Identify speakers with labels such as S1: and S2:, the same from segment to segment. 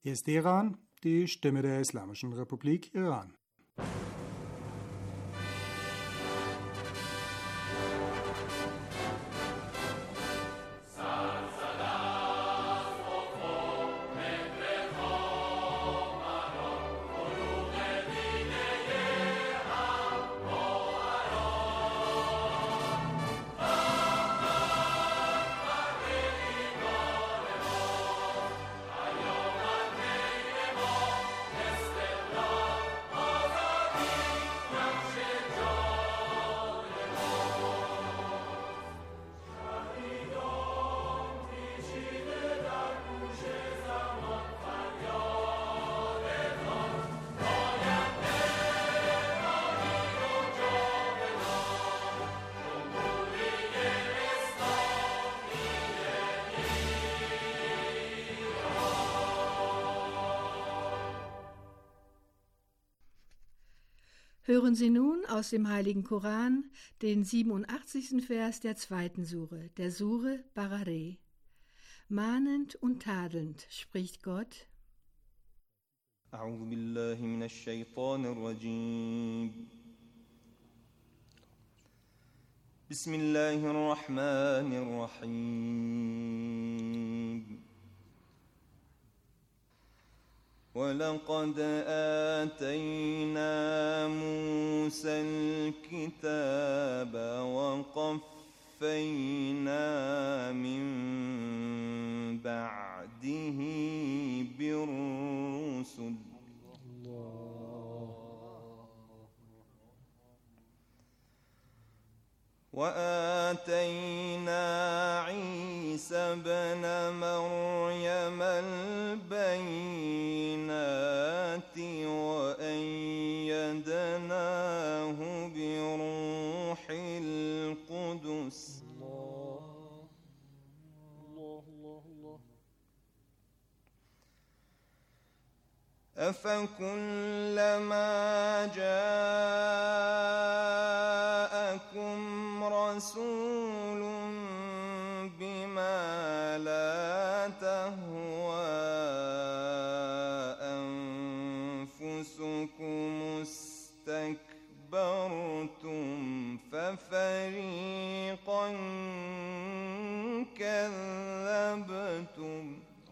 S1: Hier ist Iran, die Stimme der Islamischen Republik Iran.
S2: Hören Sie nun aus dem Heiligen Koran den 87. Vers der 2. Sure, der Sure Barare. Mahnend und tadelnd spricht Gott:
S3: أعوذ بالله من الشيطان الرجيم بسم الله الرحمن الرحيم ولقد آتينا موسى الكتاب وقفينا من بعده بالرسل وآتينا عيسى ابن مريم البينات وأيدناه بروح القدس أفكلما جاءكم رسول بما لا تهوى أنفسكم استكبرتم ففريقا كذبتم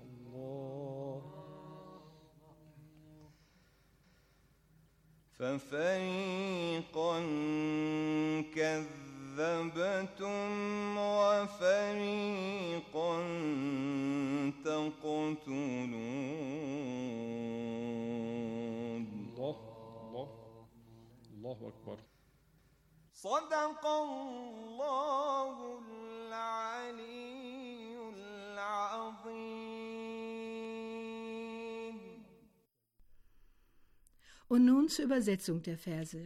S3: وفريقا تقتلون
S4: الله أكبر.
S3: صدق الله العلي العظيم.
S2: Und nun zur Übersetzung der Verse.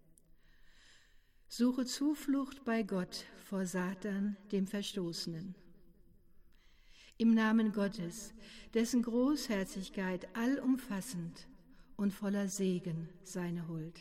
S2: Suche Zuflucht bei Gott vor Satan, dem Verstoßenen. Im Namen Gottes, dessen Großherzigkeit allumfassend und voller Segen seine Huld.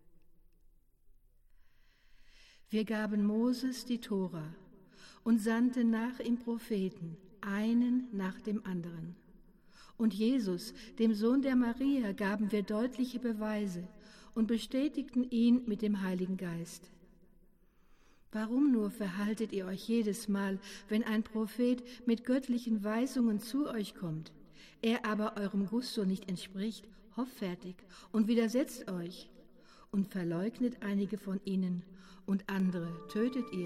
S2: Wir gaben Moses die Tora und sandten nach ihm Propheten, einen nach dem anderen. Und Jesus, dem Sohn der Maria, gaben wir deutliche Beweise und bestätigten ihn mit dem Heiligen Geist. Warum nur verhaltet ihr euch jedes Mal, wenn ein Prophet mit göttlichen Weisungen zu euch kommt, er aber eurem Gusto nicht entspricht, hoffärtig und widersetzt euch und verleugnet einige von ihnen und andere tötet ihr?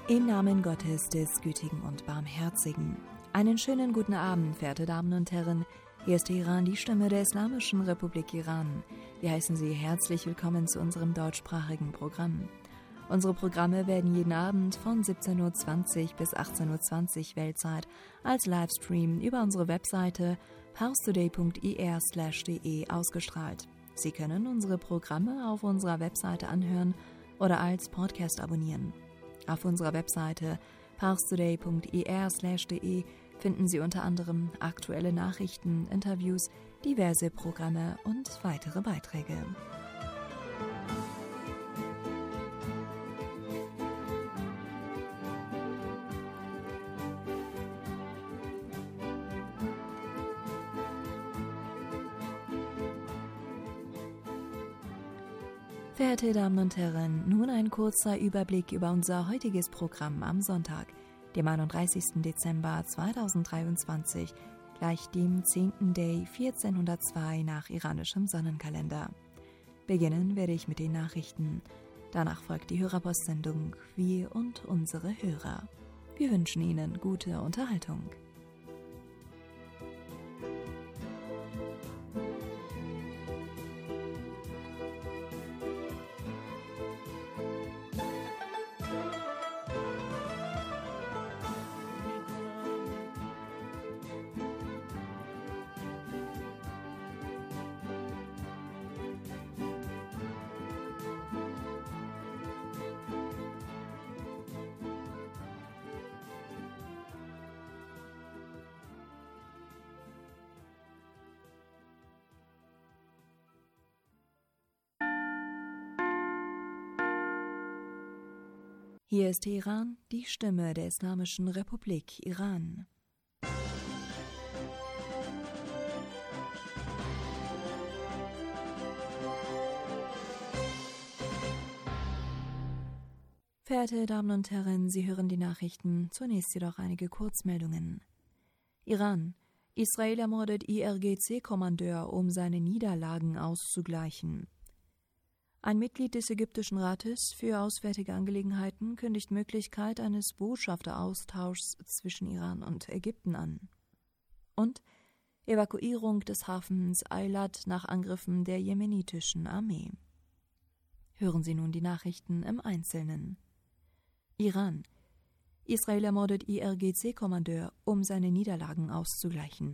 S4: Im Namen Gottes, des Gütigen und Barmherzigen. Einen schönen guten Abend, verehrte Damen und Herren. Hier ist Iran, die Stimme der Islamischen Republik Iran. Wir heißen Sie herzlich willkommen zu unserem deutschsprachigen Programm. Unsere Programme werden jeden Abend von 17:20 Uhr bis 18:20 Uhr Weltzeit als Livestream über unsere Webseite parstoday.ir/de ausgestrahlt. Sie können unsere Programme auf unserer Webseite anhören oder als Podcast abonnieren. Auf unserer Webseite parstoday.ir/de finden Sie unter anderem aktuelle Nachrichten, Interviews, diverse Programme und weitere Beiträge. Verehrte Damen und Herren, nun ein kurzer Überblick über unser heutiges Programm am Sonntag, dem 31. Dezember 2023, gleich dem 10. Day 1402 nach iranischem Sonnenkalender. Beginnen werde ich mit den Nachrichten. Danach folgt die Hörerpostsendung Wir und unsere Hörer. Wir wünschen Ihnen gute Unterhaltung. Hier ist Teheran, die Stimme der Islamischen Republik Iran. Verehrte Damen und Herren, Sie hören die Nachrichten, zunächst jedoch einige Kurzmeldungen. Iran. Israel ermordet IRGC-Kommandeur, um seine Niederlagen auszugleichen. Ein Mitglied des Ägyptischen Rates für Auswärtige Angelegenheiten kündigt Möglichkeit eines Botschafteraustauschs zwischen Iran und Ägypten an. Und Evakuierung des Hafens Eilat nach Angriffen der jemenitischen Armee. Hören Sie nun die Nachrichten im Einzelnen. Iran. Israel ermordet IRGC-Kommandeur, um seine Niederlagen auszugleichen.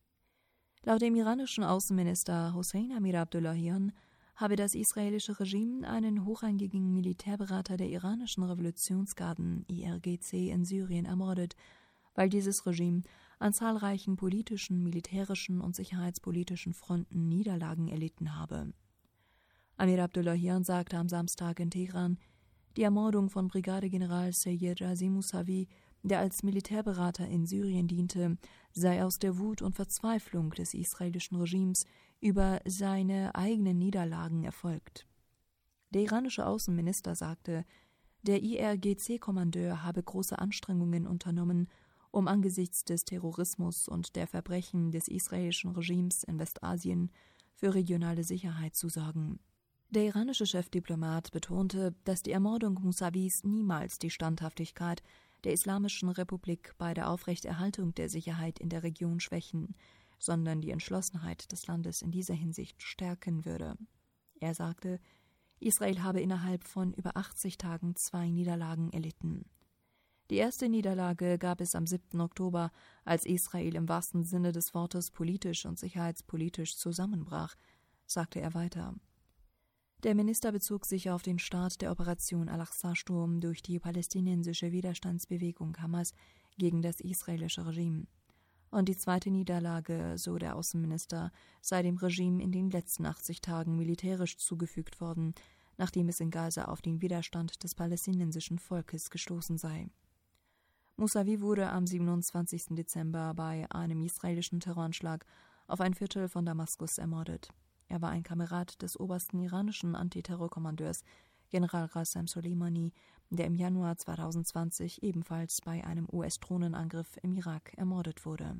S4: Laut dem iranischen Außenminister Hossein Amir-Abdollahian habe das israelische Regime einen hochrangigen Militärberater der iranischen Revolutionsgarden IRGC in Syrien ermordet, weil dieses Regime an zahlreichen politischen, militärischen und sicherheitspolitischen Fronten Niederlagen erlitten habe. Amir Abdollahian sagte am Samstag in Teheran, die Ermordung von Brigadegeneral Seyyed Razi Mousavi, der als Militärberater in Syrien diente, sei aus der Wut und Verzweiflung des israelischen Regimes über seine eigenen Niederlagen erfolgt. Der iranische Außenminister sagte, der IRGC-Kommandeur habe große Anstrengungen unternommen, um angesichts des Terrorismus und der Verbrechen des israelischen Regimes in Westasien für regionale Sicherheit zu sorgen. Der iranische Chefdiplomat betonte, dass die Ermordung Mousavis niemals die Standhaftigkeit der Islamischen Republik bei der Aufrechterhaltung der Sicherheit in der Region schwächen, sondern die Entschlossenheit des Landes in dieser Hinsicht stärken würde. Er sagte, Israel habe innerhalb von über 80 Tagen 2 Niederlagen erlitten. Die erste Niederlage gab es am 7. Oktober, als Israel im wahrsten Sinne des Wortes politisch und sicherheitspolitisch zusammenbrach, sagte er weiter. Der Minister bezog sich auf den Start der Operation Al-Aqsa-Sturm durch die palästinensische Widerstandsbewegung Hamas gegen das israelische Regime. Und die zweite Niederlage, so der Außenminister, sei dem Regime in den letzten 80 Tagen militärisch zugefügt worden, nachdem es in Gaza auf den Widerstand des palästinensischen Volkes gestoßen sei. Mousavi wurde am 27. Dezember bei einem israelischen Terroranschlag auf ein Viertel von Damaskus ermordet. Er war ein Kamerad des obersten iranischen Antiterrorkommandeurs General Qasem Soleimani, der im Januar 2020 ebenfalls bei einem US-Drohnenangriff im Irak ermordet wurde.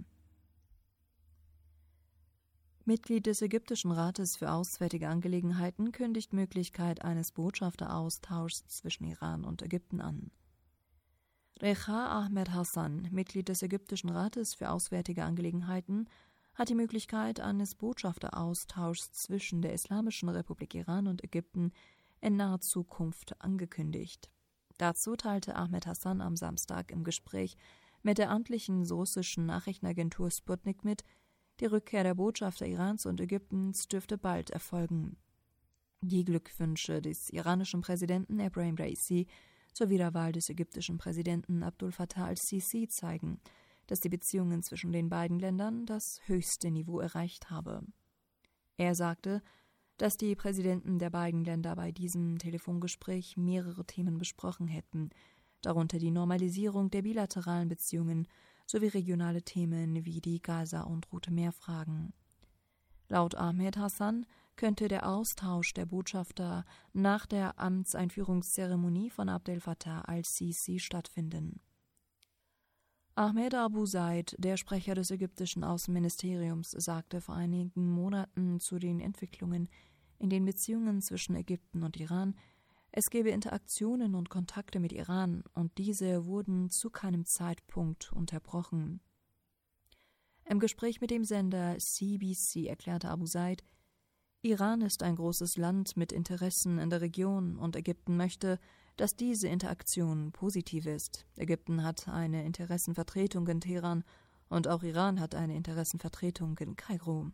S4: Mitglied des Ägyptischen Rates für Auswärtige Angelegenheiten kündigt Möglichkeit eines Botschafteraustauschs zwischen Iran und Ägypten an. Recha Ahmed Hassan, Mitglied des Ägyptischen Rates für Auswärtige Angelegenheiten, hat die Möglichkeit eines Botschafteraustauschs zwischen der Islamischen Republik Iran und Ägypten in naher Zukunft angekündigt. Dazu teilte Ahmed Hassan am Samstag im Gespräch mit der amtlichen russischen Nachrichtenagentur Sputnik mit, die Rückkehr der Botschafter Irans und Ägyptens dürfte bald erfolgen. Die Glückwünsche des iranischen Präsidenten Ebrahim Raisi zur Wiederwahl des ägyptischen Präsidenten Abdul Fattah al-Sisi zeigen, dass die Beziehungen zwischen den beiden Ländern das höchste Niveau erreicht habe. Er sagte, dass die Präsidenten der beiden Länder bei diesem Telefongespräch mehrere Themen besprochen hätten, darunter die Normalisierung der bilateralen Beziehungen sowie regionale Themen wie die Gaza- und Rote Meer-Fragen. Laut Ahmed Hassan könnte der Austausch der Botschafter nach der Amtseinführungszeremonie von Abdel Fattah al-Sisi stattfinden. Ahmed Abu Said, der Sprecher des ägyptischen Außenministeriums, sagte vor einigen Monaten zu den Entwicklungen in den Beziehungen zwischen Ägypten und Iran, es gebe Interaktionen und Kontakte mit Iran und diese wurden zu keinem Zeitpunkt unterbrochen. Im Gespräch mit dem Sender CBC erklärte Abu Said, Iran ist ein großes Land mit Interessen in der Region und Ägypten möchte, dass diese Interaktion positiv ist. Ägypten hat eine Interessenvertretung in Teheran und auch Iran hat eine Interessenvertretung in Kairo.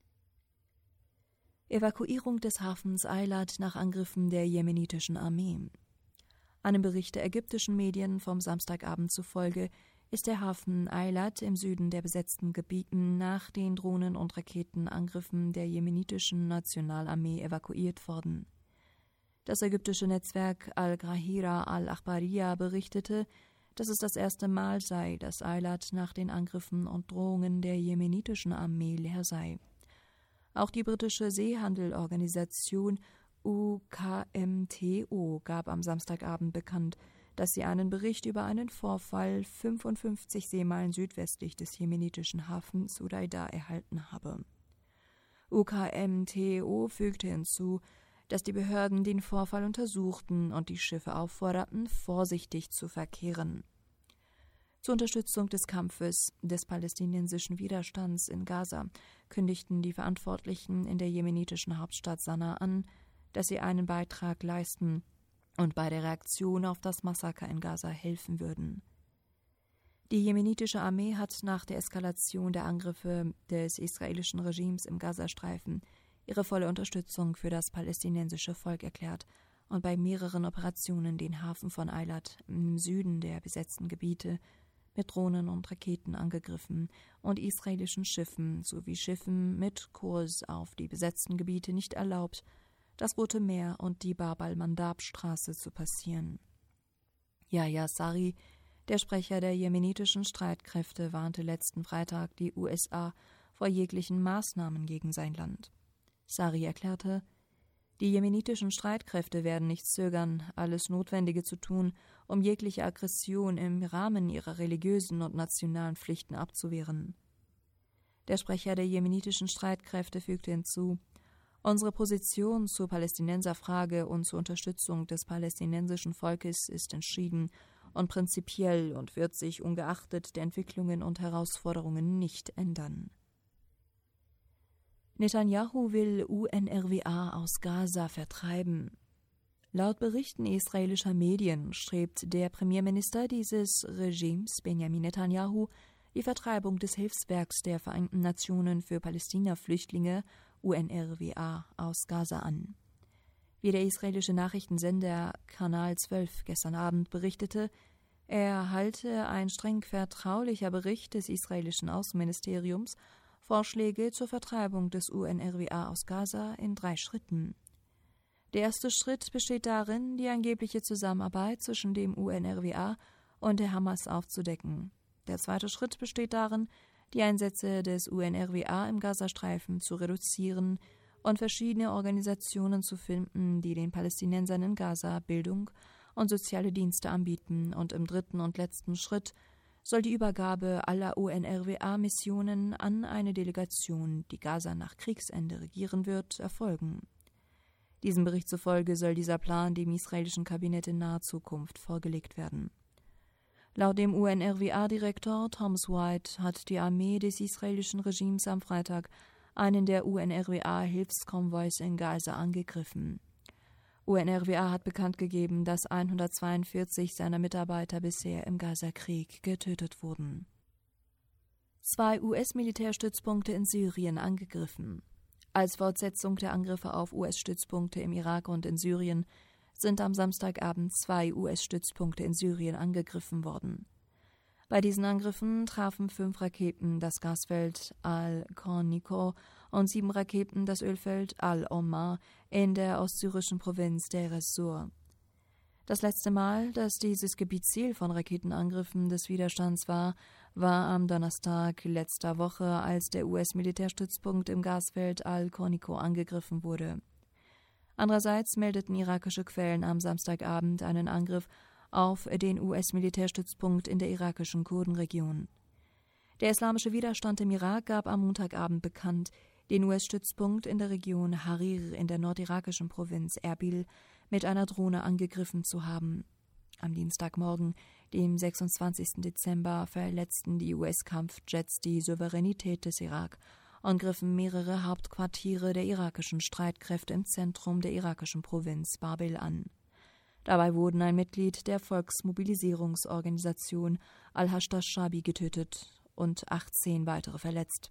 S4: Evakuierung des Hafens Eilat nach Angriffen der jemenitischen Armee. Einem Bericht der ägyptischen Medien vom Samstagabend zufolge ist der Hafen Eilat im Süden der besetzten Gebieten nach den Drohnen- und Raketenangriffen der jemenitischen Nationalarmee evakuiert worden. Das ägyptische Netzwerk Al-Qahira al-Akhbariyya berichtete, dass es das erste Mal sei, dass Eilat nach den Angriffen und Drohungen der jemenitischen Armee leer sei. Auch die britische Seehandelorganisation UKMTO gab am Samstagabend bekannt, dass sie einen Bericht über einen Vorfall 55 Seemeilen südwestlich des jemenitischen Hafens Udeida erhalten habe. UKMTO fügte hinzu, dass die Behörden den Vorfall untersuchten und die Schiffe aufforderten, vorsichtig zu verkehren. Zur Unterstützung des Kampfes des palästinensischen Widerstands in Gaza kündigten die Verantwortlichen in der jemenitischen Hauptstadt Sanaa an, dass sie einen Beitrag leisten und bei der Reaktion auf das Massaker in Gaza helfen würden. Die jemenitische Armee hat nach der Eskalation der Angriffe des israelischen Regimes im Gazastreifen ihre volle Unterstützung für das palästinensische Volk erklärt und bei mehreren Operationen den Hafen von Eilat im Süden der besetzten Gebiete mit Drohnen und Raketen angegriffen und israelischen Schiffen sowie Schiffen mit Kurs auf die besetzten Gebiete nicht erlaubt, das Rote Meer und die Bab-al-Mandab-Straße zu passieren. Yahya Sarri, der Sprecher der jemenitischen Streitkräfte, warnte letzten Freitag die USA vor jeglichen Maßnahmen gegen sein Land. Sarri erklärte, die jemenitischen Streitkräfte werden nicht zögern, alles Notwendige zu tun, um jegliche Aggression im Rahmen ihrer religiösen und nationalen Pflichten abzuwehren. Der Sprecher der jemenitischen Streitkräfte fügte hinzu, unsere Position zur Palästinenserfrage und zur Unterstützung des palästinensischen Volkes ist entschieden und prinzipiell und wird sich ungeachtet der Entwicklungen und Herausforderungen nicht ändern. Netanyahu will UNRWA aus Gaza vertreiben. Laut Berichten israelischer Medien strebt der Premierminister dieses Regimes, Benjamin Netanyahu, die Vertreibung des Hilfswerks der Vereinten Nationen für Palästina-Flüchtlinge UNRWA aus Gaza an. Wie der israelische Nachrichtensender Kanal 12 gestern Abend berichtete, erhalte ein streng vertraulicher Bericht des israelischen Außenministeriums Vorschläge zur Vertreibung des UNRWA aus Gaza in 3 Schritten. Der erste Schritt besteht darin, die angebliche Zusammenarbeit zwischen dem UNRWA und der Hamas aufzudecken. Der zweite Schritt besteht darin, die Einsätze des UNRWA im Gazastreifen zu reduzieren und verschiedene Organisationen zu finden, die den Palästinensern in Gaza Bildung und soziale Dienste anbieten. Und im dritten und letzten Schritt soll die Übergabe aller UNRWA-Missionen an eine Delegation, die Gaza nach Kriegsende regieren wird, erfolgen. Diesem Bericht zufolge soll dieser Plan dem israelischen Kabinett in naher Zukunft vorgelegt werden. Laut dem UNRWA-Direktor Thomas White hat die Armee des israelischen Regimes am Freitag einen der UNRWA-Hilfskonvois in Gaza angegriffen. UNRWA hat bekannt gegeben, dass 142 seiner Mitarbeiter bisher im Gaza-Krieg getötet wurden. 2 US-Militärstützpunkte in Syrien angegriffen. Als Fortsetzung der Angriffe auf US-Stützpunkte im Irak und in Syrien sind am Samstagabend 2 US-Stützpunkte in Syrien angegriffen worden. Bei diesen Angriffen trafen 5 Raketen das Gasfeld Al-Qornico und 7 Raketen das Ölfeld Al-Omar in der ostsyrischen Provinz Deir ez-Zor. Das letzte Mal, dass dieses Gebiet Ziel von Raketenangriffen des Widerstands war am Donnerstag letzter Woche, als der US-Militärstützpunkt im Gasfeld Al-Qornico angegriffen wurde. Andererseits meldeten irakische Quellen am Samstagabend einen Angriff auf den US-Militärstützpunkt in der irakischen Kurdenregion. Der islamische Widerstand im Irak gab am Montagabend bekannt, den US-Stützpunkt in der Region Harir in der nordirakischen Provinz Erbil mit einer Drohne angegriffen zu haben. Am Dienstagmorgen, dem 26. Dezember, verletzten die US-Kampfjets die Souveränität des Irak und griffen mehrere Hauptquartiere der irakischen Streitkräfte im Zentrum der irakischen Provinz Babil an. Dabei wurden ein Mitglied der Volksmobilisierungsorganisation Al-Hashd-Shabi getötet und 18 weitere verletzt.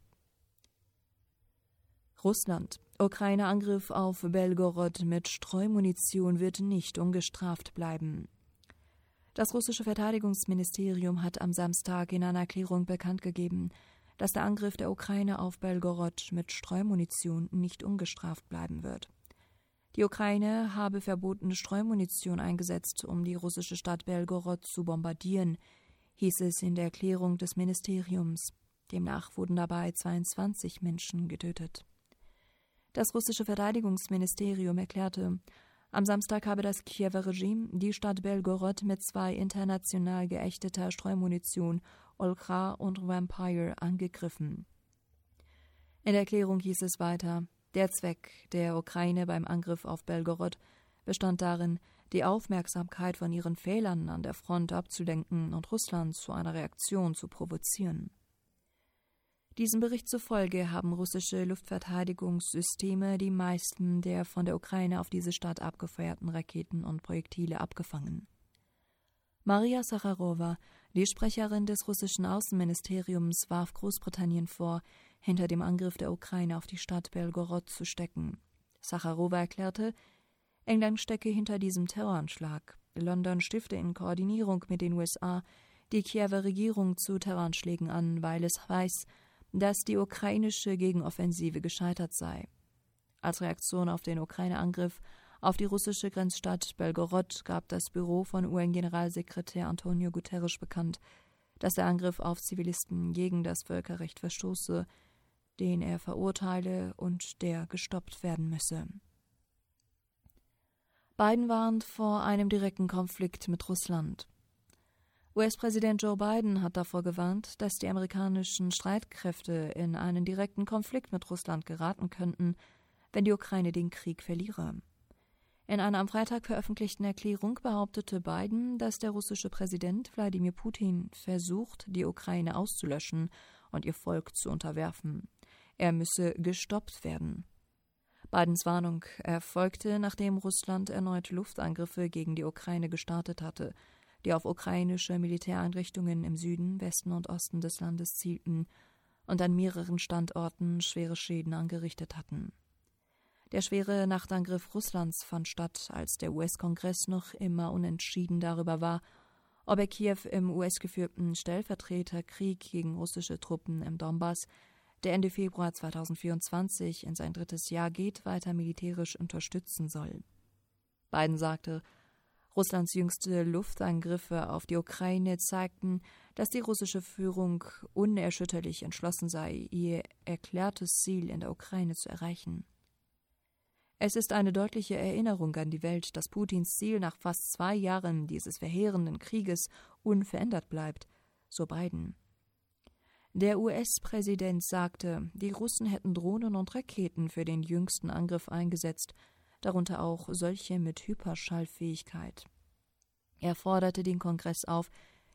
S4: Russland. Ukraine-Angriff auf Belgorod mit Streumunition wird nicht ungestraft bleiben. Das russische Verteidigungsministerium hat am Samstag in einer Erklärung bekannt gegeben, dass der Angriff der Ukraine auf Belgorod mit Streumunition nicht ungestraft bleiben wird. Die Ukraine habe verbotene Streumunition eingesetzt, um die russische Stadt Belgorod zu bombardieren, hieß es in der Erklärung des Ministeriums. Demnach wurden dabei 22 Menschen getötet. Das russische Verteidigungsministerium erklärte, am Samstag habe das Kiewer Regime die Stadt Belgorod mit 2 international geächteter Streumunition Olkha und Vampire angegriffen. In der Erklärung hieß es weiter, der Zweck der Ukraine beim Angriff auf Belgorod bestand darin, die Aufmerksamkeit von ihren Fehlern an der Front abzulenken und Russland zu einer Reaktion zu provozieren. Diesem Bericht zufolge haben russische Luftverteidigungssysteme die meisten der von der Ukraine auf diese Stadt abgefeuerten Raketen und Projektile abgefangen. Maria Sacharowa, die Sprecherin des russischen Außenministeriums, warf Großbritannien vor, hinter dem Angriff der Ukraine auf die Stadt Belgorod zu stecken. Sacharowa erklärte, England stecke hinter diesem Terroranschlag. London stifte in Koordinierung mit den USA die Kiewer Regierung zu Terroranschlägen an, weil es weiß, dass die ukrainische Gegenoffensive gescheitert sei. Als Reaktion auf den Ukraine-Angriff auf die russische Grenzstadt Belgorod gab das Büro von UN-Generalsekretär Antonio Guterres bekannt, dass der Angriff auf Zivilisten gegen das Völkerrecht verstoße, den er verurteile und der gestoppt werden müsse. Biden warnt vor einem direkten Konflikt mit Russland. US-Präsident Joe Biden hat davor gewarnt, dass die amerikanischen Streitkräfte in einen direkten Konflikt mit Russland geraten könnten, wenn die Ukraine den Krieg verliere. In einer am Freitag veröffentlichten Erklärung behauptete Biden, dass der russische Präsident Wladimir Putin versucht, die Ukraine auszulöschen und ihr Volk zu unterwerfen. Er müsse gestoppt werden. Bidens Warnung erfolgte, nachdem Russland erneut Luftangriffe gegen die Ukraine gestartet hatte, die auf ukrainische Militäreinrichtungen im Süden, Westen und Osten des Landes zielten und an mehreren Standorten schwere Schäden angerichtet hatten. Der schwere Nachtangriff Russlands fand statt, als der US-Kongress noch immer unentschieden darüber war, ob er Kiew im US-geführten Stellvertreterkrieg gegen russische Truppen im Donbass, der Ende Februar 2024 in sein 3. Jahr geht, weiter militärisch unterstützen soll. Biden sagte, Russlands jüngste Luftangriffe auf die Ukraine zeigten, dass die russische Führung unerschütterlich entschlossen sei, ihr erklärtes Ziel in der Ukraine zu erreichen. Es ist eine deutliche Erinnerung an die Welt, dass Putins Ziel nach fast 2 Jahren dieses verheerenden Krieges unverändert bleibt, so Biden. Der US-Präsident sagte, die Russen hätten Drohnen und Raketen für den jüngsten Angriff eingesetzt, darunter auch solche mit Hyperschallfähigkeit. Er forderte den Kongress auf,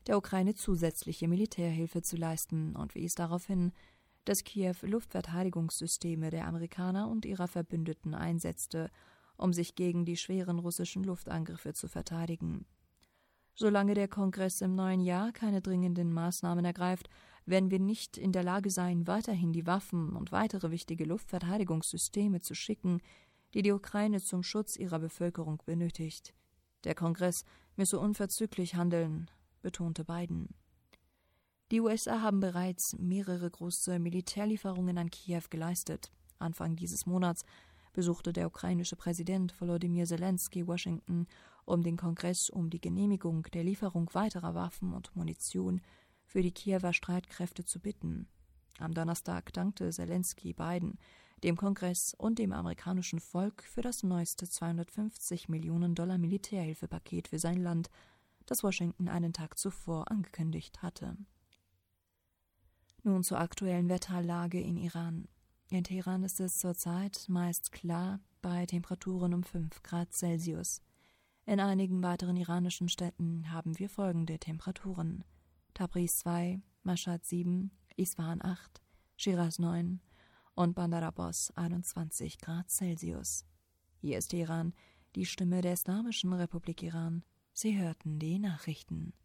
S4: der Ukraine zusätzliche Militärhilfe zu leisten und wies darauf hin, dass Kiew Luftverteidigungssysteme der Amerikaner und ihrer Verbündeten einsetzte, um sich gegen die schweren russischen Luftangriffe zu verteidigen. Solange der Kongress im neuen Jahr keine dringenden Maßnahmen ergreift, werden wir nicht in der Lage sein, weiterhin die Waffen und weitere wichtige Luftverteidigungssysteme zu schicken, die die Ukraine zum Schutz ihrer Bevölkerung benötigt. Der Kongress müsse unverzüglich handeln, betonte Biden. Die USA haben bereits mehrere große Militärlieferungen an Kiew geleistet. Anfang dieses Monats besuchte der ukrainische Präsident Volodymyr Zelensky Washington, um den Kongress um die Genehmigung der Lieferung weiterer Waffen und Munition für die Kiewer Streitkräfte zu bitten. Am Donnerstag dankte Zelensky Biden, dem Kongress und dem amerikanischen Volk für das neueste $250 Millionen Militärhilfepaket für sein Land, das Washington einen Tag zuvor angekündigt hatte. Nun zur aktuellen Wetterlage in Iran. In Teheran ist es zurzeit meist klar bei Temperaturen um 5 Grad Celsius. In einigen weiteren iranischen Städten haben wir folgende Temperaturen: Tabriz 2, Mashhad 7, Isfahan 8, Shiraz 9 und Bandar Abbas 21 Grad Celsius. Hier ist Teheran, die Stimme der Islamischen Republik Iran. Sie hörten die Nachrichten.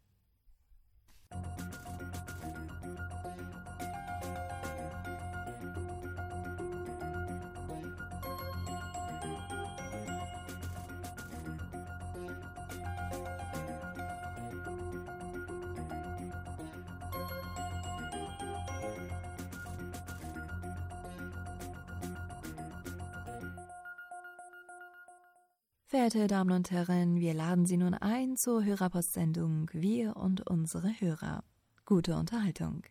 S4: Verehrte Damen und Herren, wir laden Sie nun ein zur Hörerpostsendung Wir und unsere Hörer. Gute Unterhaltung.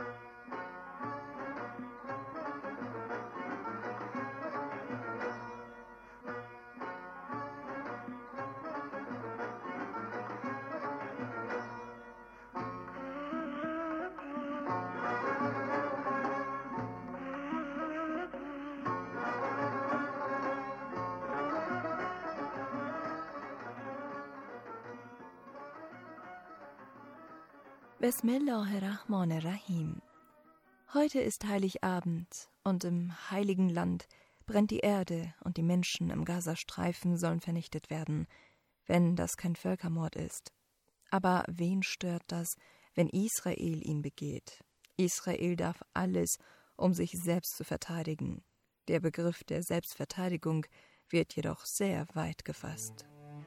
S4: Bismillahirrahmanirrahim. Heute ist Heiligabend und im Heiligen Land brennt die Erde und die Menschen im Gazastreifen sollen vernichtet werden, wenn das kein Völkermord ist. Aber wen stört das, wenn Israel ihn begeht? Israel darf alles, um sich selbst zu verteidigen. Der Begriff der Selbstverteidigung wird jedoch sehr weit gefasst.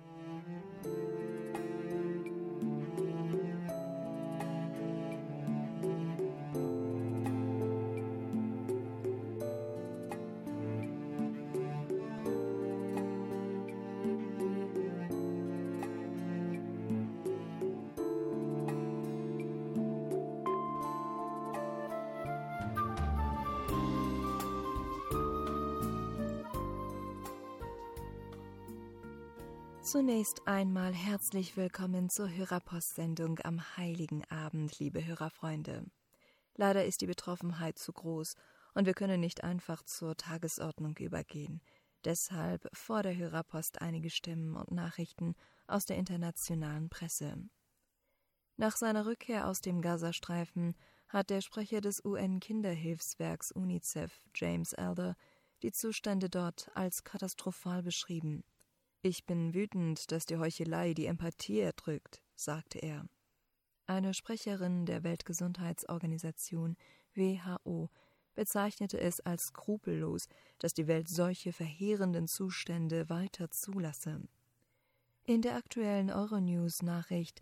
S4: Zunächst einmal herzlich willkommen zur Hörerpostsendung am Heiligen Abend, liebe Hörerfreunde. Leider ist die Betroffenheit zu groß und wir können nicht einfach zur Tagesordnung übergehen. Deshalb vor der Hörerpost einige Stimmen und Nachrichten aus der internationalen Presse. Nach seiner Rückkehr aus dem Gazastreifen hat der Sprecher des UN-Kinderhilfswerks UNICEF, James Elder, die Zustände dort als katastrophal beschrieben. »Ich bin wütend, dass die Heuchelei die Empathie erdrückt«, sagte er. Eine Sprecherin der Weltgesundheitsorganisation WHO bezeichnete es als skrupellos, dass die Welt solche verheerenden Zustände weiter zulasse. In der aktuellen Euronews-Nachricht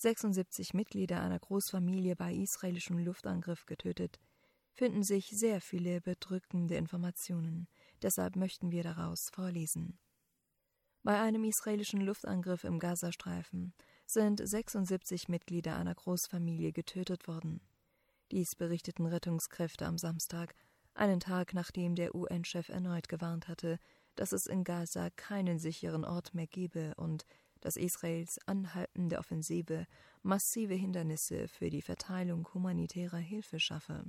S4: 76 Mitglieder einer Großfamilie bei israelischem Luftangriff getötet, finden sich sehr viele bedrückende Informationen. Deshalb möchten wir daraus vorlesen. Bei einem israelischen Luftangriff im Gazastreifen sind 76 Mitglieder einer Großfamilie getötet worden. Dies berichteten Rettungskräfte am Samstag, einen Tag nachdem der UN-Chef erneut gewarnt hatte, dass es in Gaza keinen sicheren Ort mehr gebe und dass Israels anhaltende Offensive massive Hindernisse für die Verteilung humanitärer Hilfe schaffe.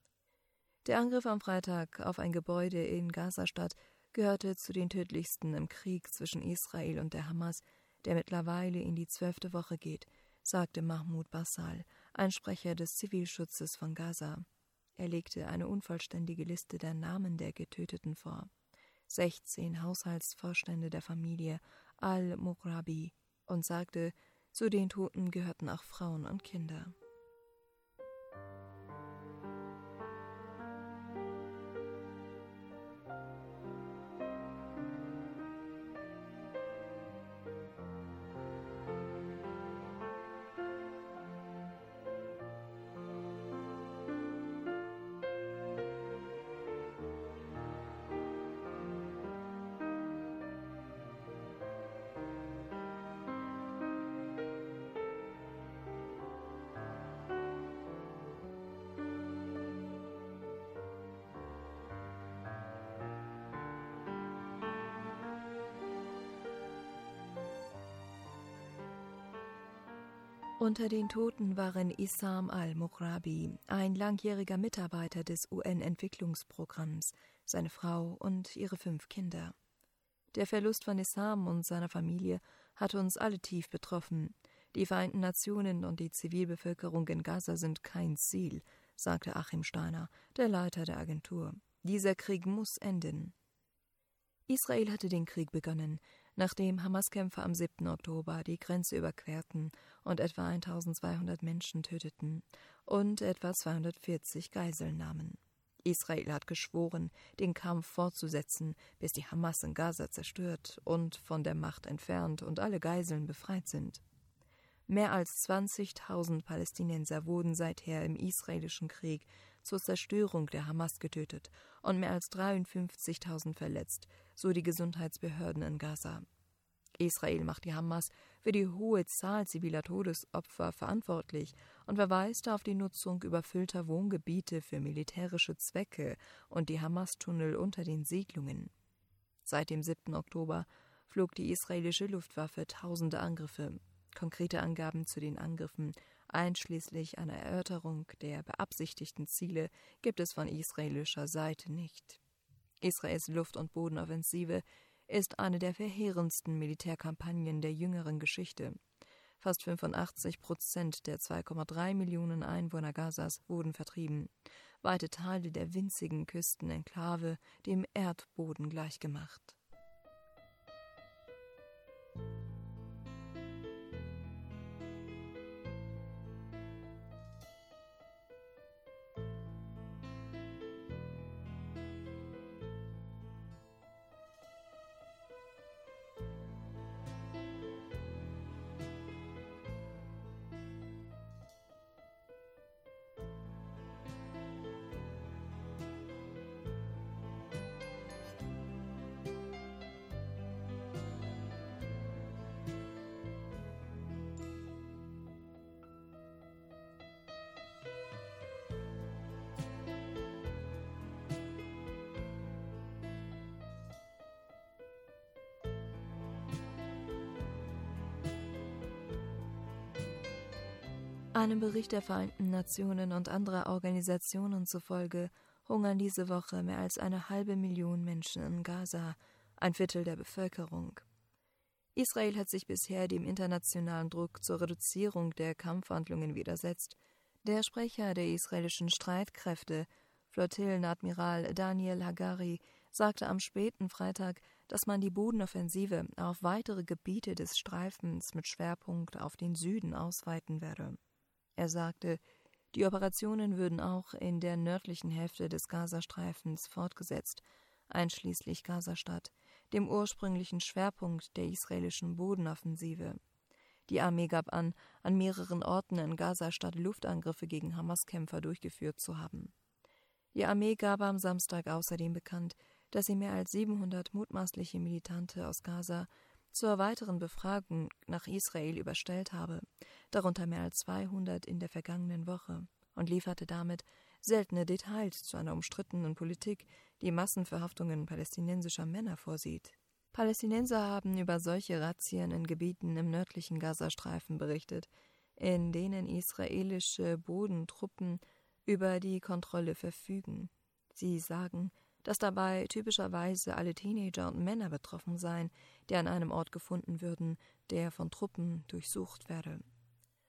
S4: Der Angriff am Freitag auf ein Gebäude in Gazastadt gehörte zu den tödlichsten im Krieg zwischen Israel und der Hamas, der mittlerweile in die 12. Woche geht, sagte Mahmoud Bassal, ein Sprecher des Zivilschutzes von Gaza. Er legte eine unvollständige Liste der Namen der Getöteten vor. 16 Haushaltsvorstände der Familie al-Mughrabi und sagte, zu den Toten gehörten auch Frauen und Kinder. Unter den Toten waren Issam al-Mughrabi, ein langjähriger Mitarbeiter des UN-Entwicklungsprogramms, seine Frau und ihre 5 Kinder. Der Verlust von Issam und seiner Familie hat uns alle tief betroffen. Die Vereinten Nationen und die Zivilbevölkerung in Gaza sind kein Ziel, sagte Achim Steiner, der Leiter der Agentur. Dieser Krieg muss enden. Israel hatte den Krieg begonnen, nachdem Hamas-Kämpfer am 7. Oktober die Grenze überquerten und etwa 1200 Menschen töteten und etwa 240 Geiseln nahmen. Israel hat geschworen, den Kampf fortzusetzen, bis die Hamas in Gaza zerstört und von der Macht entfernt und alle Geiseln befreit sind. Mehr als 20.000 Palästinenser wurden seither im israelischen Krieg zur Zerstörung der Hamas getötet und mehr als 53.000 verletzt, so die Gesundheitsbehörden in Gaza. Israel macht die Hamas für die hohe Zahl ziviler Todesopfer verantwortlich und verweist auf die Nutzung überfüllter Wohngebiete für militärische Zwecke und die Hamas-Tunnel unter den Siedlungen. Seit dem 7. Oktober flog die israelische Luftwaffe tausende Angriffe. Konkrete Angaben zu den Angriffen, einschließlich einer Erörterung der beabsichtigten Ziele, gibt es von israelischer Seite nicht. Israels Luft- und Bodenoffensive ist eine der verheerendsten Militärkampagnen der jüngeren Geschichte. Fast 85% der 2,3 Millionen Einwohner Gazas wurden vertrieben. Weite Teile der winzigen Küstenenklave dem Erdboden gleichgemacht. Einem Bericht der Vereinten Nationen und anderer Organisationen zufolge hungern diese Woche mehr als 500.000 Menschen in Gaza, ein Viertel der Bevölkerung. Israel hat sich bisher dem internationalen Druck zur Reduzierung der Kampfhandlungen widersetzt. Der Sprecher der israelischen Streitkräfte, Flottillenadmiral Daniel Hagari, sagte am späten Freitag, dass man die Bodenoffensive auf weitere Gebiete des Streifens mit Schwerpunkt auf den Süden ausweiten werde. Er sagte, die Operationen würden auch in der nördlichen Hälfte des Gazastreifens fortgesetzt, einschließlich Gazastadt, dem ursprünglichen Schwerpunkt der israelischen Bodenoffensive. Die Armee gab an mehreren Orten in Gazastadt Luftangriffe gegen Hamas-Kämpfer durchgeführt zu haben. Die Armee gab am Samstag außerdem bekannt, dass sie mehr als 700 mutmaßliche Militante aus Gaza zur weiteren Befragung nach Israel überstellt habe, darunter mehr als 200 in der vergangenen Woche, und lieferte damit seltene Details zu einer umstrittenen Politik, die Massenverhaftungen palästinensischer Männer vorsieht. Palästinenser haben über solche Razzien in Gebieten im nördlichen Gazastreifen berichtet, in denen israelische Bodentruppen über die Kontrolle verfügen. Sie sagen, dass dabei typischerweise alle Teenager und Männer betroffen seien, die an einem Ort gefunden würden, der von Truppen durchsucht werde.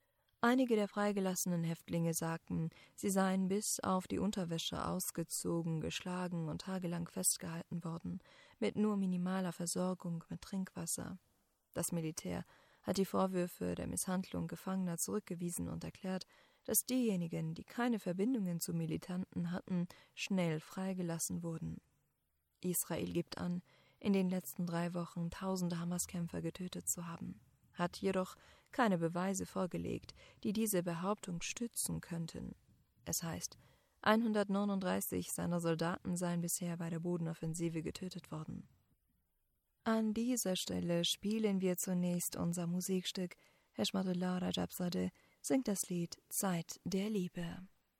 S4: Einige der freigelassenen Häftlinge sagten, sie seien bis auf die Unterwäsche ausgezogen, geschlagen und tagelang festgehalten worden, mit nur minimaler Versorgung mit Trinkwasser. Das Militär hat die Vorwürfe der Misshandlung Gefangener zurückgewiesen und erklärt, dass diejenigen, die keine Verbindungen zu Militanten hatten, schnell freigelassen wurden. Israel gibt an, in den letzten 3 Wochen tausende Hamas-Kämpfer getötet zu haben, hat jedoch keine Beweise vorgelegt, die diese Behauptung stützen könnten. Es heißt, 139 seiner Soldaten seien bisher bei der Bodenoffensive getötet worden. An dieser Stelle spielen wir zunächst unser Musikstück. Heshmatullah Rajabzadeh singt das Lied Zeit der Liebe.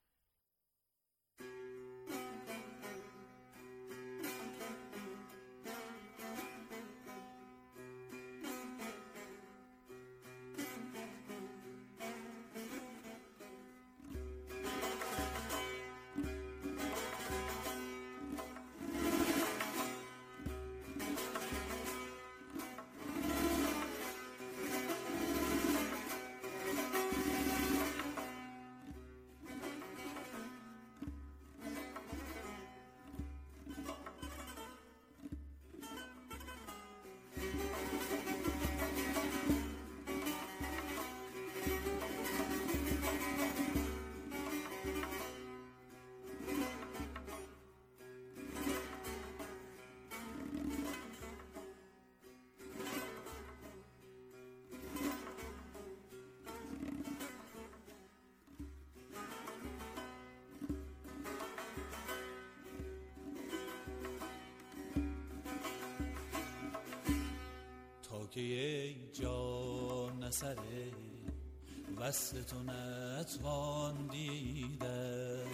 S5: که ای جان اثر وصل تو نتوان دیدن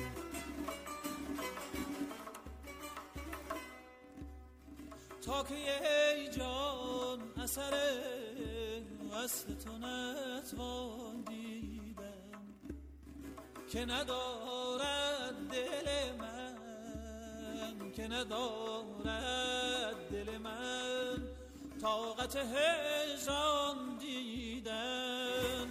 S5: تا که ای جان اثر وصل تو نتوان دیدن که ندارد دل من که ندارد دل من طاقت هجران دیدن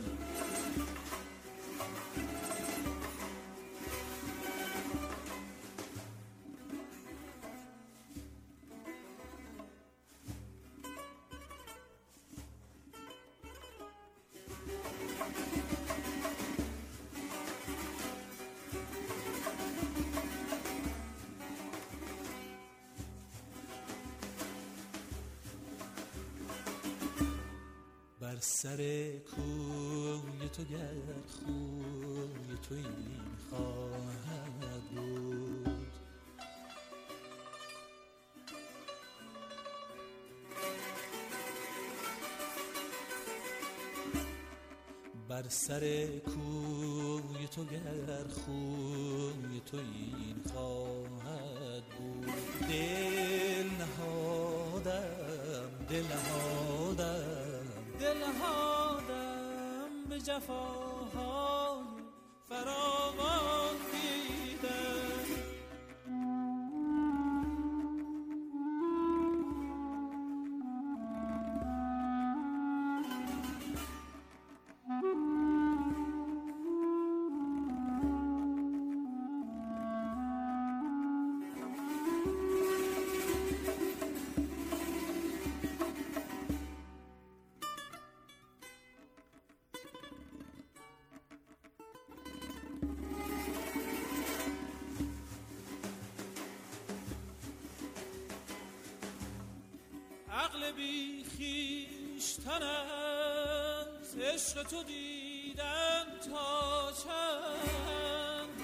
S5: بر سر کوی تو گر خوی تو این خواهد بود بر سر کوی تو گر خوی تو این خواهد بود دل نهادم به جفاهای فراوان دیدم عقل بی خویشتن از عشق تو دیدن تا چند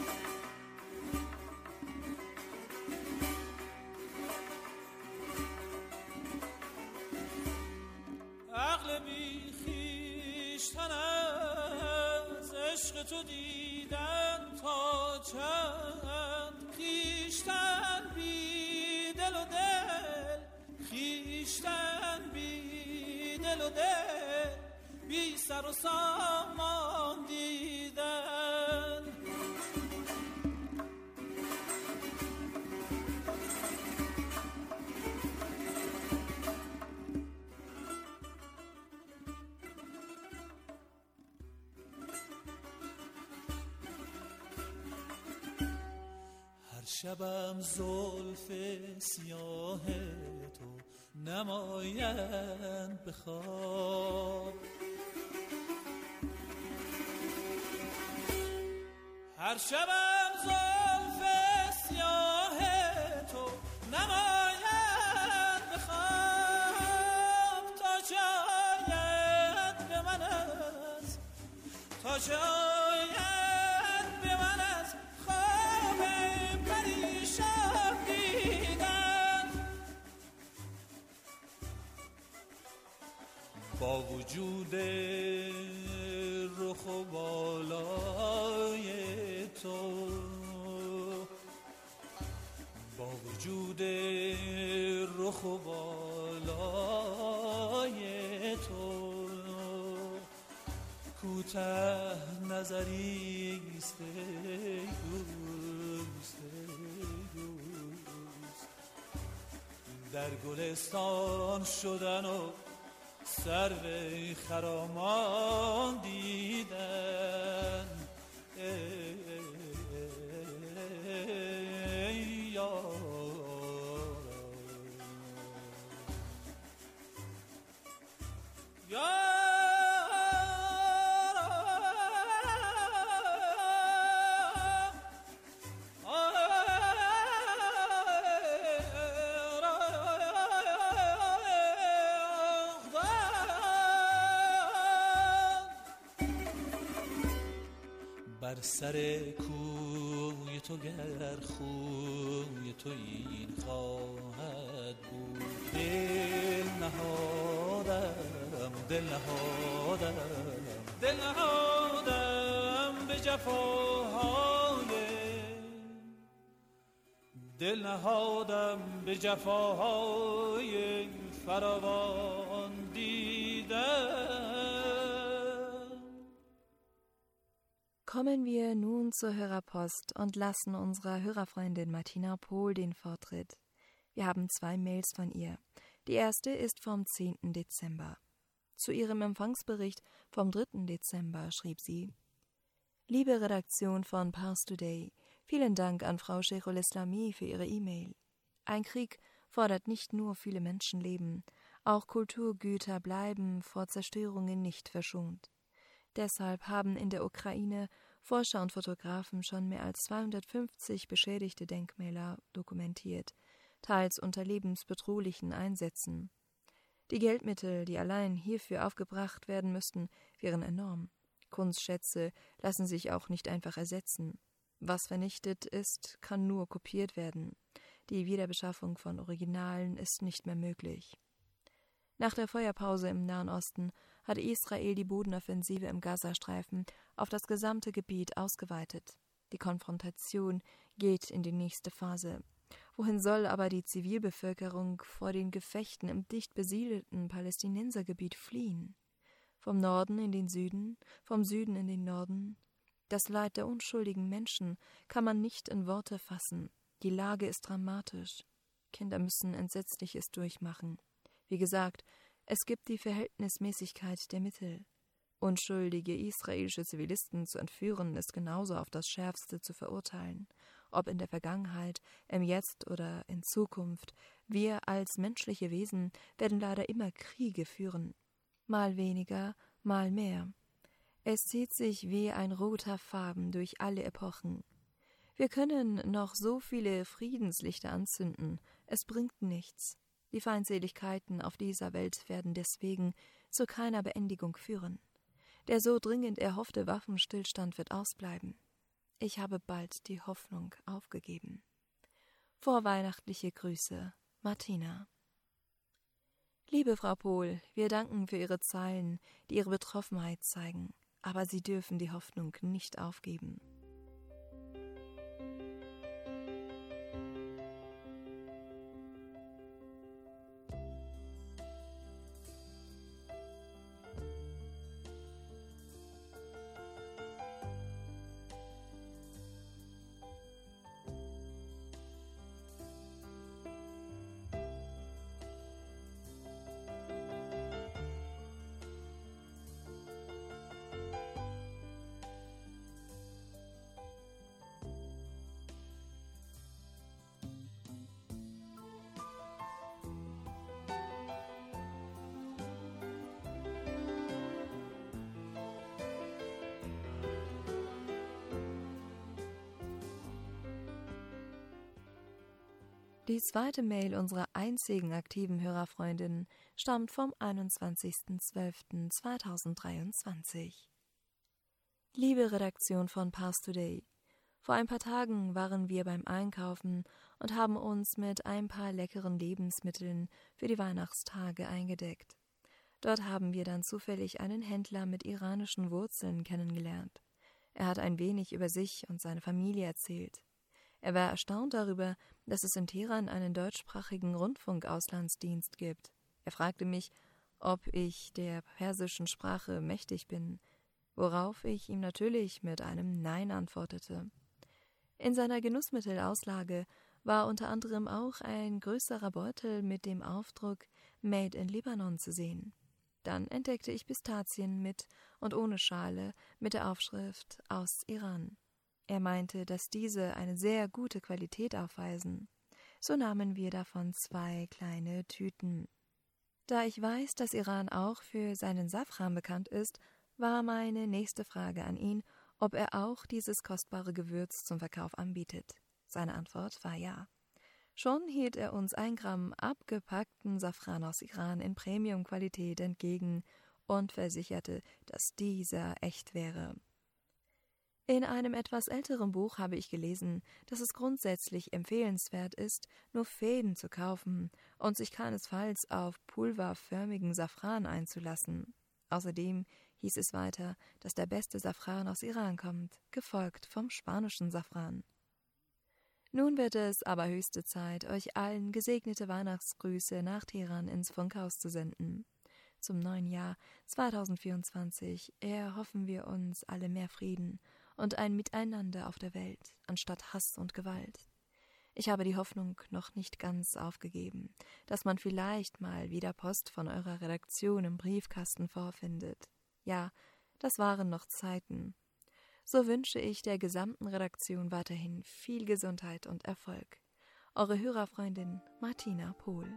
S5: عقل بی خویشتن از عشق تو دیدن تا چند خویشتن بی دل و دل خویشتن بی دل و دل بی سر و سامان دیدن شبم زلف سیاه تو نمایند به خواب، هر شبم زلف سیاه تو نمایند به خواب، تا چه آید به من از، تا چه آید به من از خواب پریشان دیدن. با وجود رخ و بالای تو، با وجود رخ و بالای تو، کوته نظری است ای دوست، ای دوست، در گلستان شدن و سرو خرامان دیدن. بر سر کوی تو گر خوی تو این خواهد بود، دل نهادم، دل نهادم، دل نهادم به جفاهای، دل نهادم به جفاهای فراوان دیدن.
S4: Kommen wir nun zur Hörerpost und lassen unserer Hörerfreundin Martina Pohl den Vortritt. Wir haben 2 Mails von ihr. Die erste ist vom 10. Dezember. Zu ihrem Empfangsbericht vom 3. Dezember schrieb sie: Liebe Redaktion von Pars Today, vielen Dank an Frau Sheikhul Islami für ihre E-Mail. Ein Krieg fordert nicht nur viele Menschenleben, auch Kulturgüter bleiben vor Zerstörungen nicht verschont. Deshalb haben in der Ukraine Forscher und Fotografen schon mehr als 250 beschädigte Denkmäler dokumentiert, teils unter lebensbedrohlichen Einsätzen. Die Geldmittel, die allein hierfür aufgebracht werden müssten, wären enorm. Kunstschätze lassen sich auch nicht einfach ersetzen. Was vernichtet ist, kann nur kopiert werden. Die Wiederbeschaffung von Originalen ist nicht mehr möglich. Nach der Feuerpause im Nahen Osten hatte Israel die Bodenoffensive im Gazastreifen auf das gesamte Gebiet ausgeweitet. Die Konfrontation geht in die nächste Phase. Wohin soll aber die Zivilbevölkerung vor den Gefechten im dicht besiedelten Palästinensergebiet fliehen? Vom Norden in den Süden, vom Süden in den Norden? Das Leid der unschuldigen Menschen kann man nicht in Worte fassen. Die Lage ist dramatisch. Kinder müssen Entsetzliches durchmachen. Wie gesagt, es gibt die Verhältnismäßigkeit der Mittel. Unschuldige israelische Zivilisten zu entführen, ist genauso auf das Schärfste zu verurteilen. Ob in der Vergangenheit, im Jetzt oder in Zukunft, wir als menschliche Wesen werden leider immer Kriege führen. Mal weniger, mal mehr. Es zieht sich wie ein roter Faden durch alle Epochen. Wir können noch so viele Friedenslichter anzünden, es bringt nichts. Die Feindseligkeiten auf dieser Welt werden deswegen zu keiner Beendigung führen. Der so dringend erhoffte Waffenstillstand wird ausbleiben. Ich habe bald die Hoffnung aufgegeben. Vorweihnachtliche Grüße, Martina. Liebe Frau Pohl, wir danken für Ihre Zeilen, die Ihre Betroffenheit zeigen, aber Sie dürfen die Hoffnung nicht aufgeben. Die zweite Mail unserer einzigen aktiven Hörerfreundin stammt vom 21.12.2023. Liebe Redaktion von Pars Today, vor ein paar Tagen waren wir beim Einkaufen und haben uns mit ein paar leckeren Lebensmitteln für die Weihnachtstage eingedeckt. Dort haben wir dann zufällig einen Händler mit iranischen Wurzeln kennengelernt. Er hat ein wenig über sich und seine Familie erzählt. Er war erstaunt darüber, dass es in Teheran einen deutschsprachigen Rundfunkauslandsdienst gibt. Er fragte mich, ob ich der persischen Sprache mächtig bin, worauf ich ihm natürlich mit einem Nein antwortete. In seiner Genussmittelauslage war unter anderem auch ein größerer Beutel mit dem Aufdruck Made in Libanon zu sehen. Dann entdeckte ich Pistazien mit und ohne Schale mit der Aufschrift aus Iran. Er meinte, dass diese eine sehr gute Qualität aufweisen. So nahmen wir davon 2 kleine Tüten. Da ich weiß, dass Iran auch für seinen Safran bekannt ist, war meine nächste Frage an ihn, ob er auch dieses kostbare Gewürz zum Verkauf anbietet. Seine Antwort war ja. Schon hielt er uns 1 Gramm abgepackten Safran aus Iran in Premium-Qualität entgegen und versicherte, dass dieser echt wäre. In einem etwas älteren Buch habe ich gelesen, dass es grundsätzlich empfehlenswert ist, nur Fäden zu kaufen und sich keinesfalls auf pulverförmigen Safran einzulassen. Außerdem hieß es weiter, dass der beste Safran aus Iran kommt, gefolgt vom spanischen Safran. Nun wird es aber höchste Zeit, euch allen gesegnete Weihnachtsgrüße nach Teheran ins Funkhaus zu senden. Zum neuen Jahr 2024 erhoffen wir uns alle mehr Frieden und ein Miteinander auf der Welt, anstatt Hass und Gewalt. Ich habe die Hoffnung noch nicht ganz aufgegeben, dass man vielleicht mal wieder Post von eurer Redaktion im Briefkasten vorfindet. Ja, das waren noch Zeiten. So wünsche ich der gesamten Redaktion weiterhin viel Gesundheit und Erfolg. Eure Hörerfreundin Martina Pohl.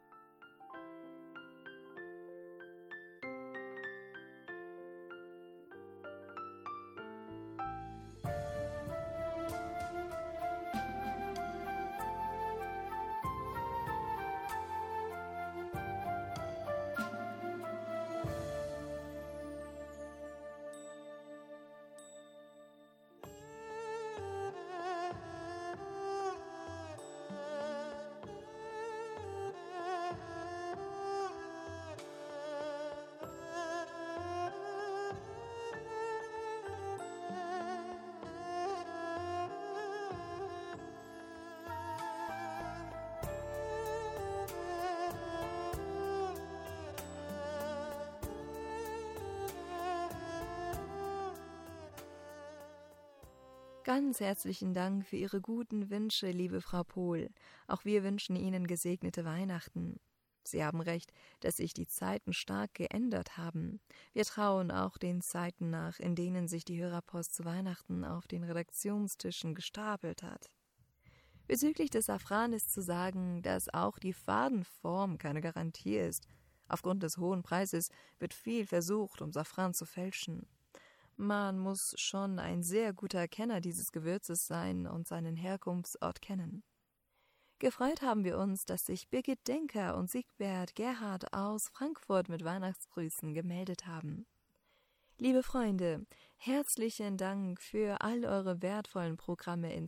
S4: Ganz herzlichen Dank für Ihre guten Wünsche, liebe Frau Pohl. Auch wir wünschen Ihnen gesegnete Weihnachten. Sie haben recht, dass sich die Zeiten stark geändert haben. Wir trauen auch den Zeiten nach, in denen sich die Hörerpost zu Weihnachten auf den Redaktionstischen gestapelt hat. Bezüglich des Safran ist zu sagen, dass auch die Fadenform keine Garantie ist. Aufgrund des hohen Preises wird viel versucht, um Safran zu fälschen. Man muss schon ein sehr guter Kenner dieses Gewürzes sein und seinen Herkunftsort kennen. Gefreut haben wir uns, dass sich Birgit Denker und Siegbert Gerhard aus Frankfurt mit Weihnachtsgrüßen gemeldet haben. Liebe Freunde, herzlichen Dank für all eure wertvollen Programme in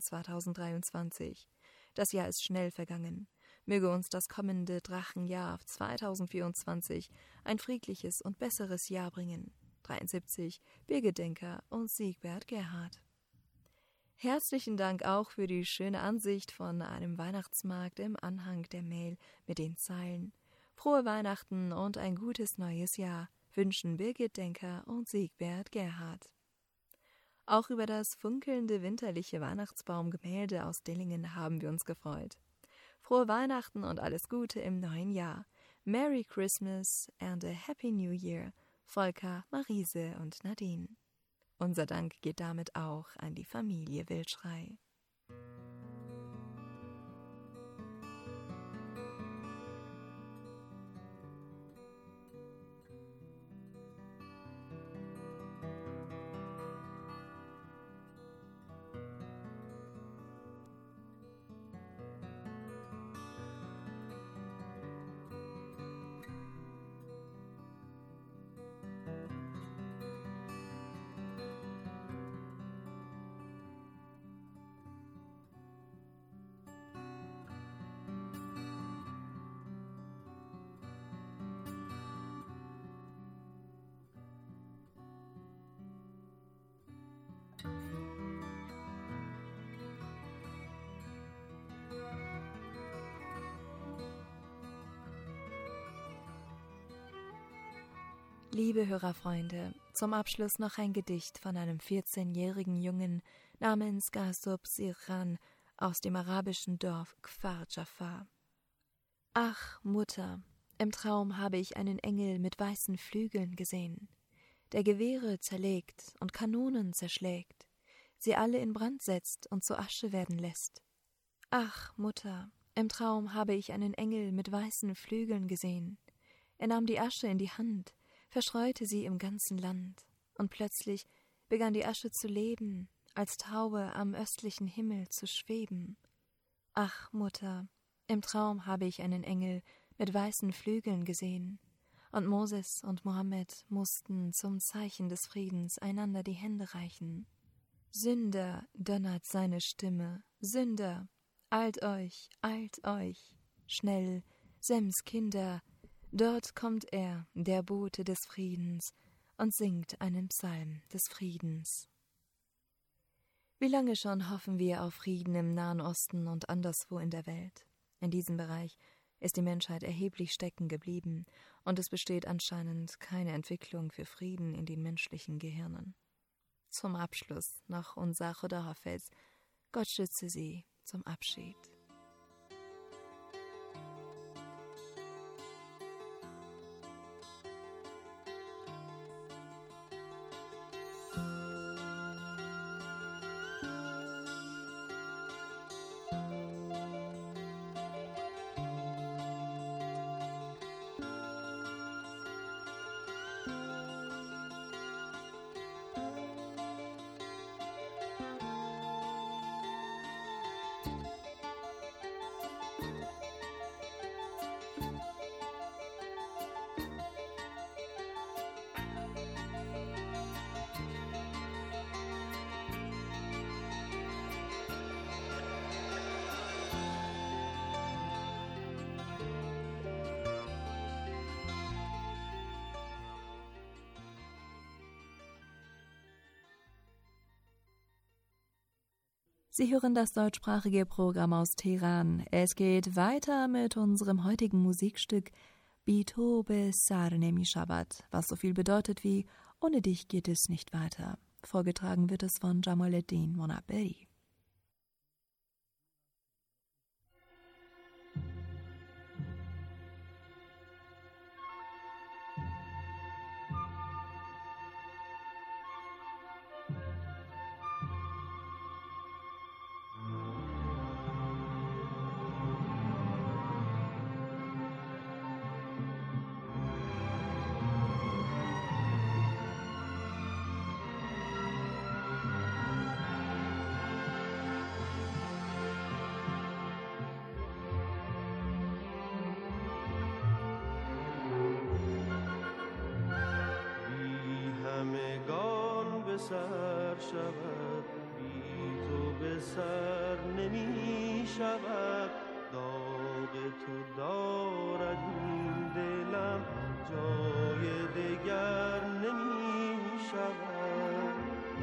S4: 2023. Das Jahr ist schnell vergangen. Möge uns das kommende Drachenjahr 2024 ein friedliches und besseres Jahr bringen. 73, Birgit Denker und Siegbert Gerhard. Herzlichen Dank auch für die schöne Ansicht von einem Weihnachtsmarkt im Anhang der Mail mit den Zeilen Frohe Weihnachten und ein gutes neues Jahr wünschen Birgit Denker und Siegbert Gerhard. Auch über das funkelnde winterliche Weihnachtsbaumgemälde aus Dillingen haben wir uns gefreut. Frohe Weihnachten und alles Gute im neuen Jahr. Merry Christmas and a Happy New Year. Volker, Marise und Nadine. Unser Dank geht damit auch an die Familie Wildschrei. Liebe Hörerfreunde, zum Abschluss noch ein Gedicht von einem 14-jährigen Jungen namens Ghasub Sirhan aus dem arabischen Dorf Kfar Jafar. Ach, Mutter, im Traum habe ich einen Engel mit weißen Flügeln gesehen, der Gewehre zerlegt und Kanonen zerschlägt, sie alle in Brand setzt und zu Asche werden lässt. Ach, Mutter, im Traum habe ich einen Engel mit weißen Flügeln gesehen. Er nahm die Asche in die Hand, verstreute sie im ganzen Land, und plötzlich begann die Asche zu leben, als Taube am östlichen Himmel zu schweben. Ach, Mutter, im Traum habe ich einen Engel mit weißen Flügeln gesehen, und Moses und Mohammed mussten zum Zeichen des Friedens einander die Hände reichen. Sünder, donnert seine Stimme, Sünder, eilt euch, schnell, Sems Kinder, dort kommt er, der Bote des Friedens, und singt einen Psalm des Friedens. Wie lange schon hoffen wir auf Frieden im Nahen Osten und anderswo in der Welt? In diesem Bereich ist die Menschheit erheblich stecken geblieben, und es besteht anscheinend keine Entwicklung für Frieden in den menschlichen Gehirnen. Zum Abschluss noch unser Khuda Hafiz, Gott schütze Sie, zum Abschied. Sie hören das deutschsprachige Programm aus Teheran. Es geht weiter mit unserem heutigen Musikstück Bito be sar nemi shavad, was so viel bedeutet wie Ohne dich geht es nicht weiter. Vorgetragen wird es von Jamaluddin Monaberi.
S3: سر شود بی تو به سر نمی شود داغ تو دارد این دلم جای دگر نمی شود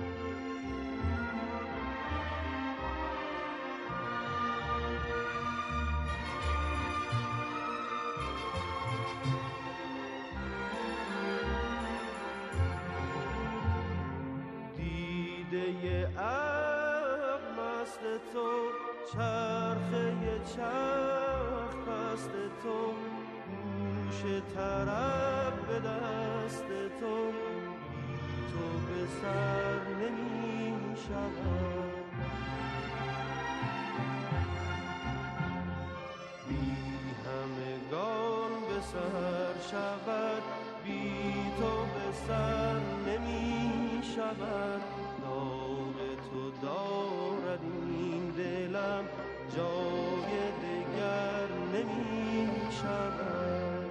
S3: تو چرخه چرخ پست تو گوش طرب به دست تو بی تو به سر نمی شود بی همگان به سر شود بی تو به سر نمی شود داغ تو دارد این دلم جای دگر نمی شود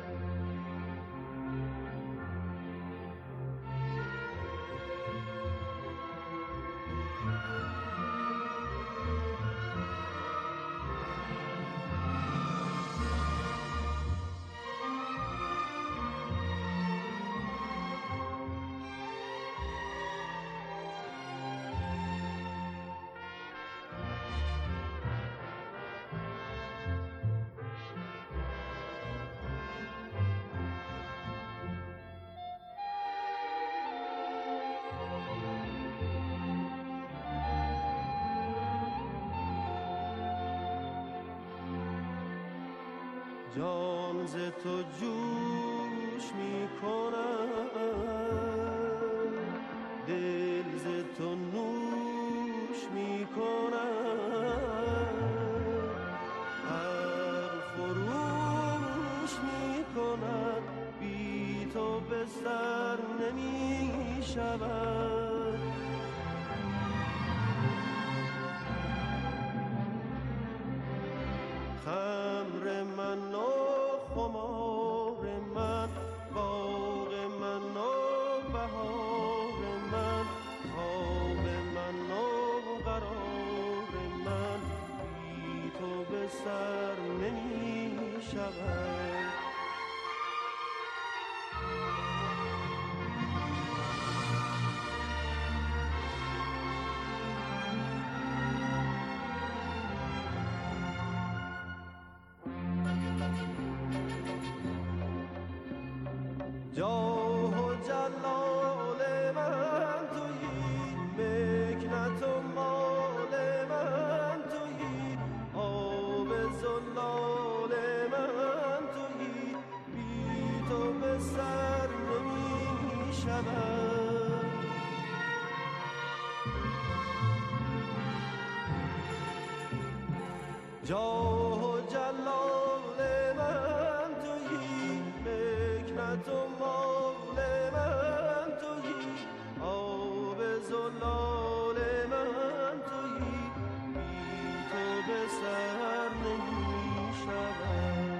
S3: جان ز تو جوش می کند، دل ز تو نوش می کند، هر خروش می کند، بی تو به سر نمی شود. خمر من و خمار من، باغ من و بهار من، خواب من و قرار من، بی تو به سر نمی شود. جاه و جلال من تویی، مکنت و مال من تویی، آب زلال من تویی، بی تو به سر نمی شود. جاه و جلال من تویی، مکنت و مال من تویی، آب زلال من تویی، بی تو به سر نمی شود.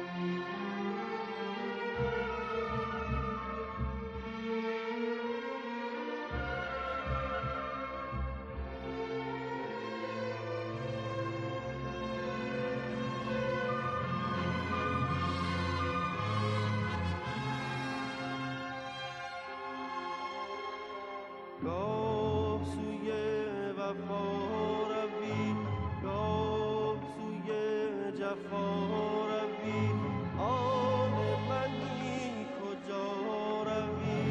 S3: گاه سوی وفا روی، گاه سوی جفا روی، آن منی کجا روی.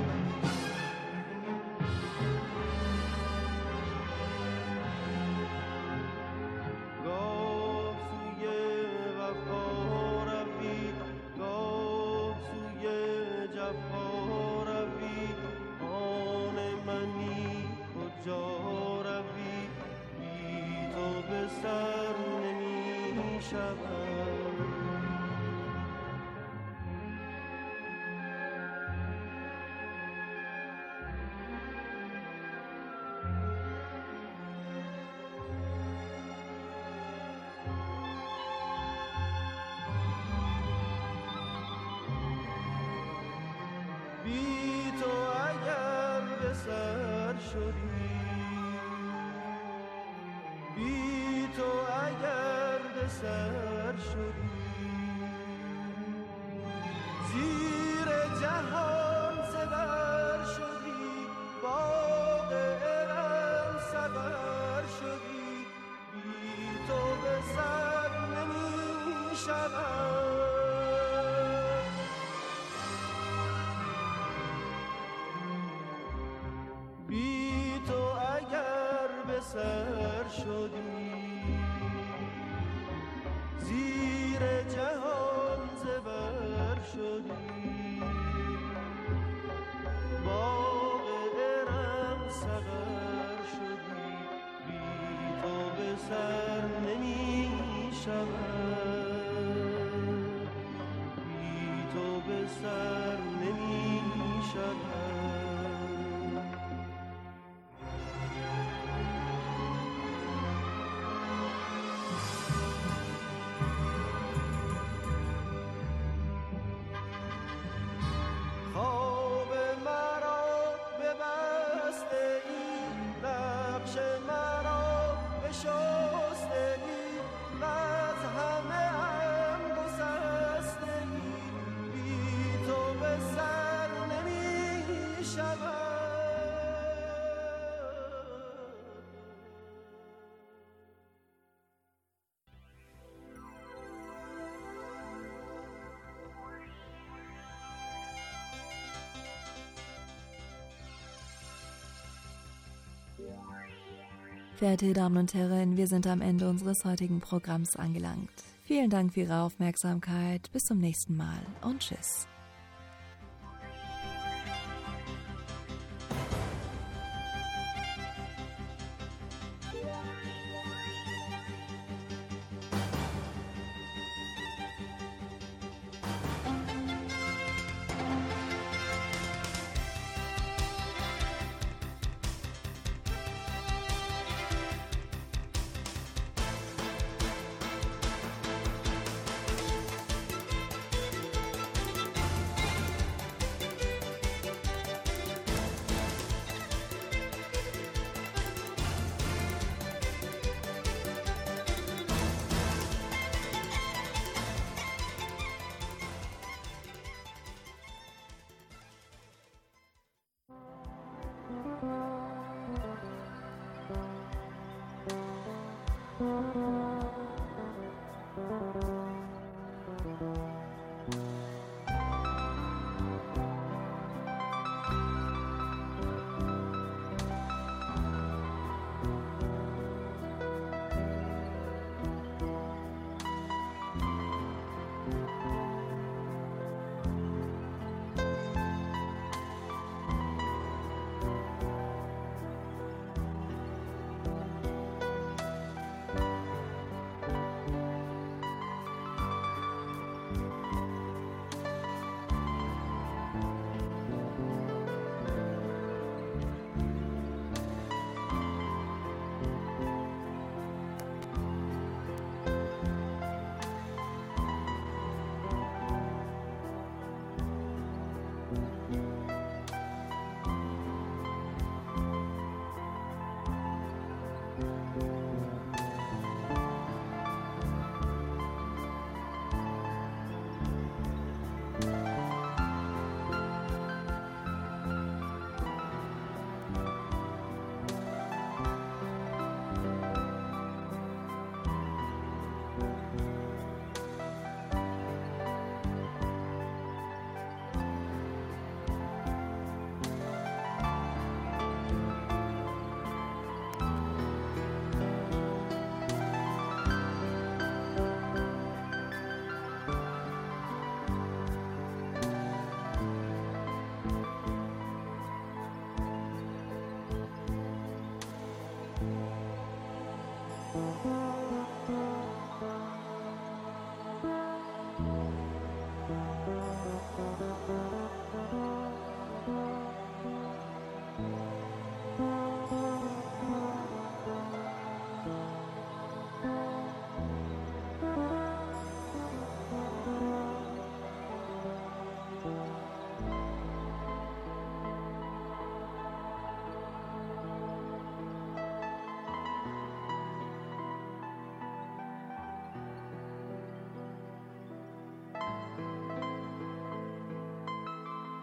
S3: گاه سوی وفا روی، گاه سوی جفا روی، آن منی کجا روی، بی تو به سر نمی شود. بی تو اگر به سر شدی، بی تو اگر به سر شدی، زیر جهان زبر شدی، باغ ارم سبر شدی، بی تو به سر نمی شود. بی تو اگر به سر شدی، زیر جهان زبر شدی، باغ ارم سبر شدی، بی تو به سر نمی شود. بی تو به سر نمی شود. خواب مرا ببسته ای، نقش مرا بشسته ای، از همه هم گسسته ای، بی تو به سر نمی شود.
S4: Verehrte Damen und Herren, wir sind am Ende unseres heutigen Programms angelangt. Vielen Dank für Ihre Aufmerksamkeit. Bis zum nächsten Mal und tschüss.